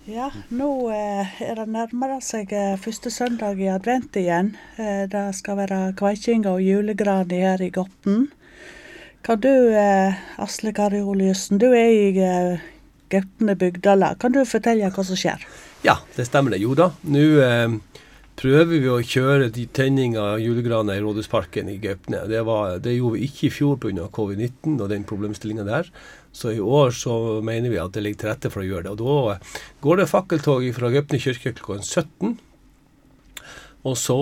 Ja, nå det nærmere seg første søndag i advent igjen. Det skal være kveiking og julegran her i Gopten. Kan du, Asle Kari Oliussen, du i Gaupne bygdelag. Kan du fortelle hva som skjer? Ja, det stemmer det. Jo da, nå prøver vi å kjøre de tenninger av julegraner i Rådhusparken i Gaupne. Det gjorde vi ikke i fjor på grunn av covid-19 og den problemstillingen der. Så i år så mener vi at det ligger til rette for å gjøre det. Og da går det fakkeltog fra Gaupne kirke klokken 17. Og så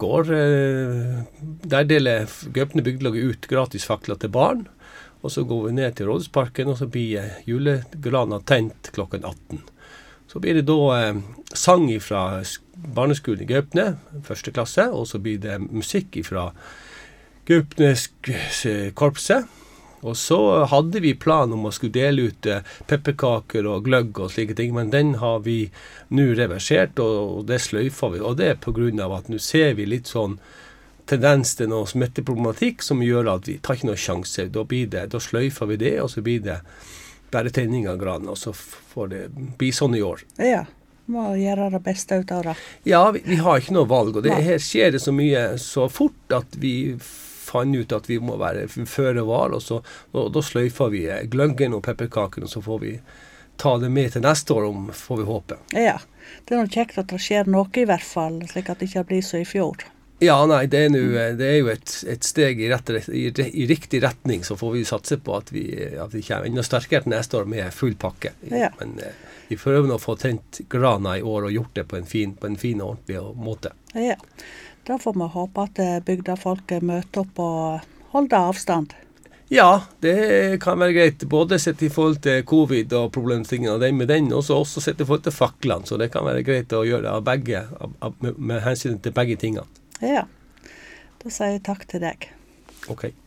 der deler Gaupne bygdelaget ut gratis fakler til barn. Og så går vi ned til Rådhusparken, og så blir julegrana tent klokken 18. Så blir det da sang fra barneskolen i Gaupne, første klasse, og så blir det musikk fra Gaupnes korpset. Og så hadde vi plan om å skulle dele ut pepperkaker og gløgg og slike ting, men den har vi nå reversert, og det sløyfer vi. Og det på grunn av at nå ser vi litt sånn tendens til noe smitteproblematikk som gjør at vi tar ikke noe sjanse. Da sløyfer vi det, og så blir det bare tenning av granen, og så får det bli sånn i år. Ja, må gjøre det beste ut av det. Ja, vi har ikke noe valg, og her skjer det så mye så fort at vi fant ut at vi må være føre var, og da sløyfer vi gløggen og pepperkaken, og så får vi ta det med til neste år, får vi håpe. Ja, det noe kjekt at det skjer noe i hvert fall, slik at det ikke blir så i fjor. Ja, nei, det er jo et steg i riktig retning, så får vi satse på at vi kommer enda sterkere til neste år med full pakke. Ja. Men vi prøver å få tent grana i år og gjort det på en fin og ordentlig måte. Ja, da får vi håpe at bygdefolket møter opp og holder avstand. Ja, det kan være greit, både sett i forhold til covid og problemstillingen av den, og også sett i forhold til faklene, så det kan være greit å gjøre av begge, med hensyn til begge tingene. Ja, da sier jeg takk til deg. Ok.